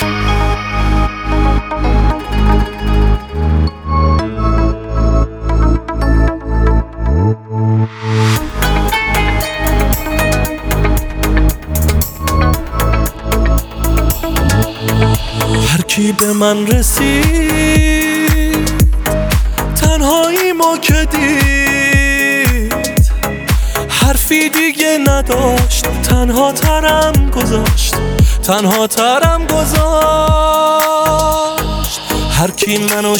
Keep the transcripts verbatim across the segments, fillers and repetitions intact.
هر کی به من رسید تنهایی ما که دید، حرفی دیگه نداشت، تنها ترم گذاشت، تنها ترم گذاشت. هر کی منو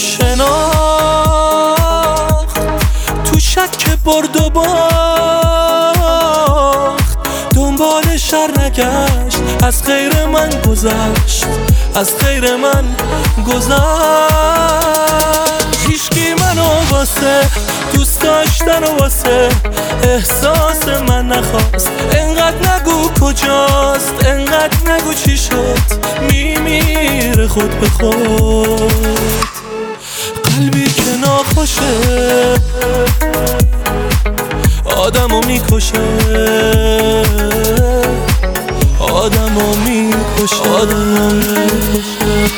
شناخت تو شک برد و باخت، دنبال شر نگشت، از غیر من گذشت، از غیر من گذشت. هیچکی منو واسه دوست داشتن و واسه احساس من نخواست. انقدر نگو کجاست، انقدر نگو چی شد، میمیره خود به خود. قلبی که ناخوشه آدمو میکشه، آدمو میکشه، آدمو میکشه.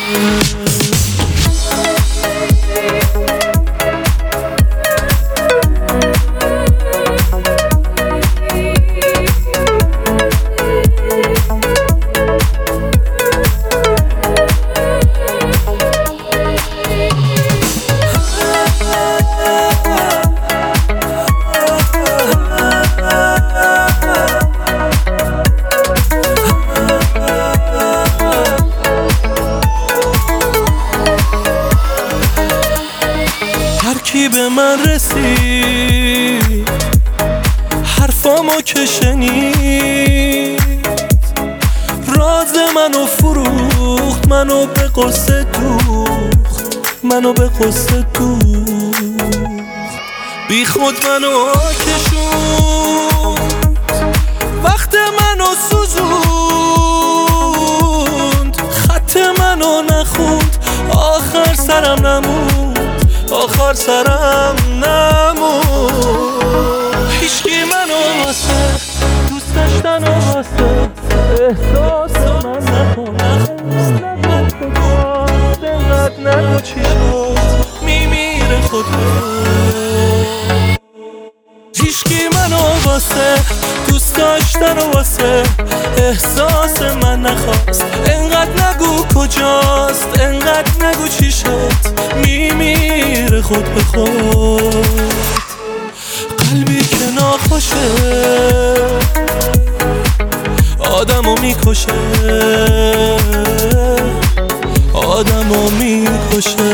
کی به من رسید حرفامو که شنید، راز منو فروخت، منو به قصه دوخت، منو به قصه دوخت. بی خود منو کشوند، وقت منو سوزوند، خط منو نخوند، آخر سرم نموند، آخر سرم نمون. هیچکی منو واسه دوست داشتن و واسه احساس من نخواست. انقدر نگو چی شد، میمیره خود به خود. هیچکی منو واسه دوست داشتن و واسه احساس من نخواست. انقدر نگو کجاست، انقدر نگو چی شد، میمیره خود به خود. قلبی که ناخوشه آدمو میکشه، آدمو میکشه.